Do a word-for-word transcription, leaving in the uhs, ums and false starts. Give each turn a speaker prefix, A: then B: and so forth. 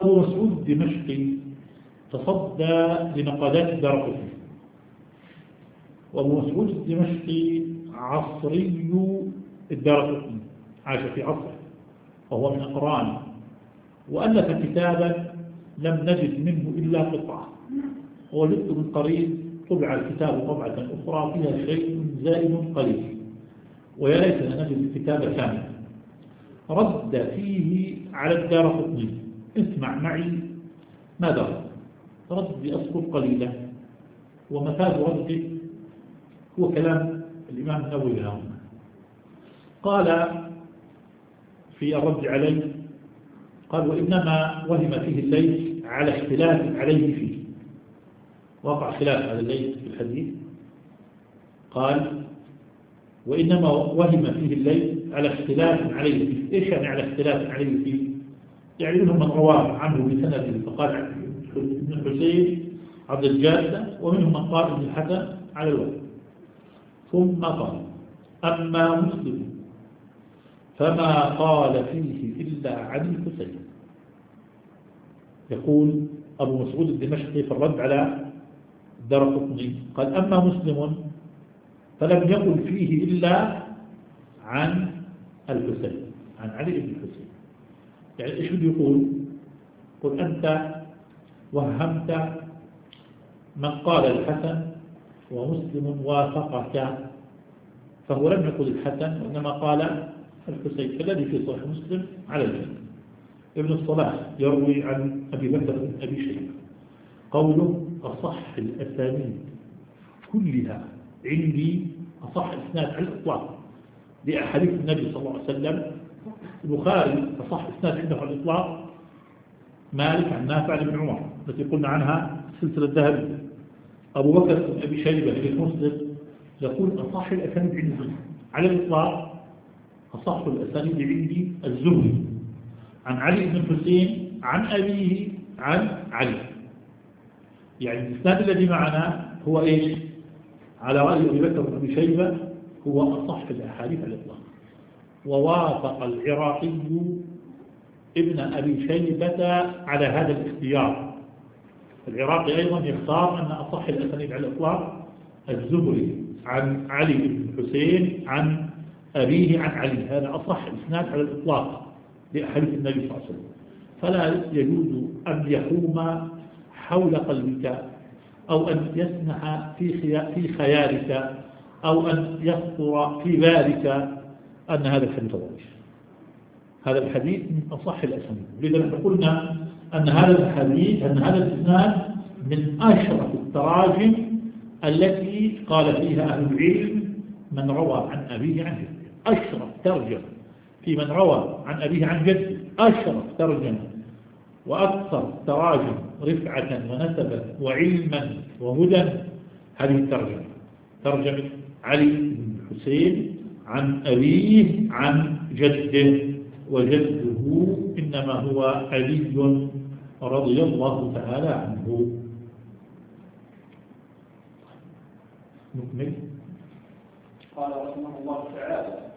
A: أبو مسعود الدمشقي تصدى لمقالات الدارقطني، وأبو مسعود الدمشقي عصري الدارقطني، عاش في عصره وهو من أقرانه، وألف كتابا لم نجد منه إلا قطعة، ووجدت من قريب طبع الكتاب طبعة أخرى فيها شيء زائد قليل، ويا ليتنا نجد الكتاب كاملا. رد فيه على الدارقطني، اسمع معي ماذا رد. رد بأسطر قليلة، ومفاد رده هو كلام الإمام النووي لهم. قال في الرد عليه، قال: وإنما وهم فيه الليث على اختلاف عليه فيه. وقع خلاف على الليث في الحديث. قال: وإنما وهم فيه الليث على اختلاف عليه فيه. إيش يعني على اختلاف عليه فيه؟ يعني منهم من رواه عنه بسنده فقال ابن حسين عبد الجادة، ومنهم من قال ابن الحسن على الوقت. ثم قال: أما مسلم فما قال فيه إلا عن الحسين. يقول أبو مسعود الدمشقي في الرد على الدارقطني، قال: أما مسلم فلم يقل فيه إلا عن الحسين، عن علي بن الحسين. يعني إيش بده يقول؟ قل أنت وهمت من قال الحسن ومسلم وافقك، فهو لم يقل الحسن وإنما قال الحسين، فالذي في صحيح مسلم على الجنة. ابن الصلاح يروي عن أبي بكر بن أبي شيبة قوله: أصح الأسانيد كلها عندي، أصح إسناد على الإطلاق لأحاديث النبي صلى الله عليه وسلم. البخاري أصح إسناد عنده على الإطلاق مالك عن نافع بن عمر التي قلنا عنها سلسلة الذهبية. أبو بكر بن أبي شيبة في مسلم يقول: أصح الأسانيد عندي على الإطلاق، أصح الأسانيد عندي الزهري عن علي بن الحسين عن أبيه عن علي. يعني الإسناد الذي معنا هو إيش؟ على رأي أبي بكر بن أبي شيبة هو أصح الأحاديث على الإطلاق. ووافق العراقي ابن أبي شيبة على هذا الاختيار. العراقي أيضا يختار أن أصح الأسانيد على الإطلاق الزهري عن علي بن الحسين عن أبيه عن علي، هذا أصح إسناد على الإطلاق لأحاديث النبي صلى الله عليه وسلم. فلا يجوز أن يحوم حول قلبك، أو أن يسمح في خيالك، أو أن يخطر في بالك أن هذا الحديث ضعيف. هذا الحديث من أصح الأسانيد. لذا قلنا أن هذا الحديث، أن هذا الإسناد من أشرف التراجم التي قال فيها أهل العلم من روى عن أبيه عن جده. أشرف ترجمة في من روى عن أبيه عن جده، أشرف ترجمة وأكثر تراجم رفعة ونسبا وعلما وهدى هذه الترجمة، ترجمة علي بن الحسين عن أبيه عن جده، وجده إنما هو علي رضي الله تعالى عنه. نكمل.
B: قال رحمه الله تعالى: